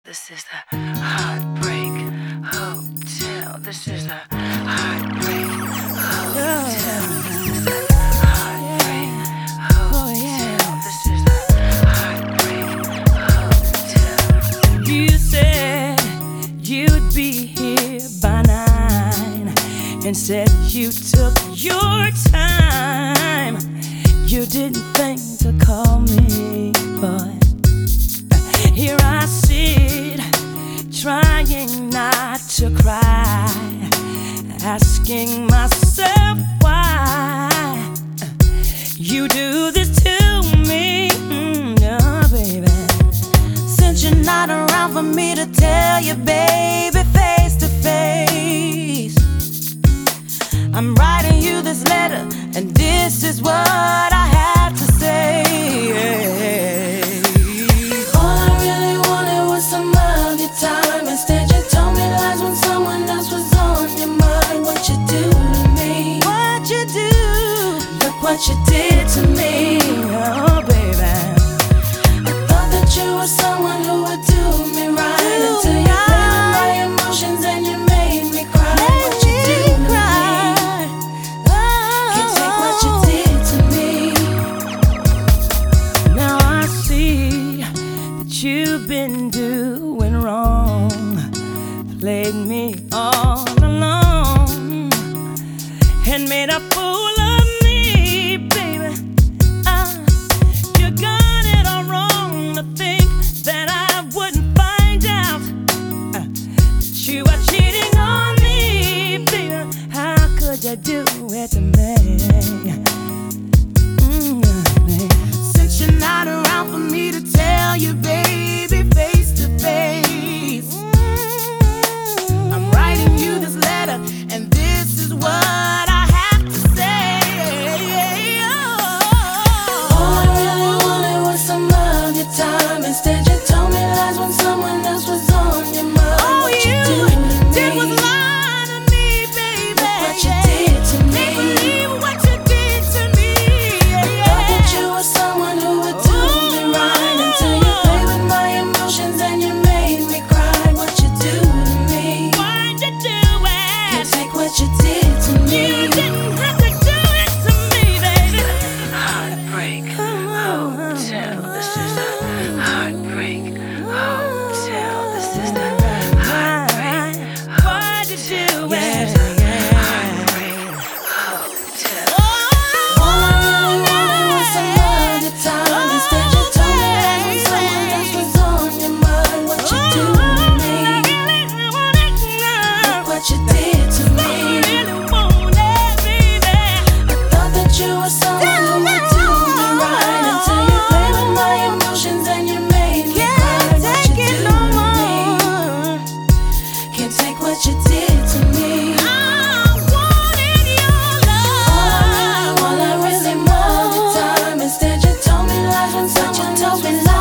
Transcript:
This is the Heartbreak Hotel. This is the Heartbreak Hotel. This is the Heartbreak Hotel. This is the Heartbreak Hotel. You said you'd be here by 9 and said you took your time. You didn't think to call me, but here I sit, trying not to cry, asking myself why you do this to me, oh baby. Since you're not around for me to tell you, baby, face to face, I'm writing you this letter, and this is what I have to say. Time. Instead, you told me lies when someone else was on your mind. What you do to me? What you do? Look what you did to me, oh baby. I thought that you were someone who would do me right until you played with my emotions and you made me cry. What you do to me? Can't take what you did to me. Now I see that you've been doing wrong, played me all along, and made a fool of me, baby. You got it all wrong to think that I wouldn't find out that you were cheating on me, baby. How could you do it to me? Since you're not around for me to tell you, baby, face to face, I'm writing you this letter, and this is what I have to say. All I really wanted was some of your time. Instead, you told me lies when someone else was on your mind. Oh, what you did was lie to me, baby. Look what you did to me. Can't believe what you did to me. I thought that you were someone who would do me right until you played with my emotions and you made me cry. What you do to me? Why'd you do it? Can't take what you did to me. You didn't have to do it to me, baby. Heartbreak Hotel. This is the Heartbreak Hotel. This is the Heartbreak Hotel. Why'd you do it? Heartbreak Hotel. All I really wanted was some of your time. Instead, you told me lies when someone else was on your mind. What you do to me? Look what you did to me. I thought that you were someone who would do me right until you played with my emotions and you made me cry. What you do to me? Can't take what you did to me. I wanted your love. All I really wanted time. Instead, you told me lies when someone told me lies.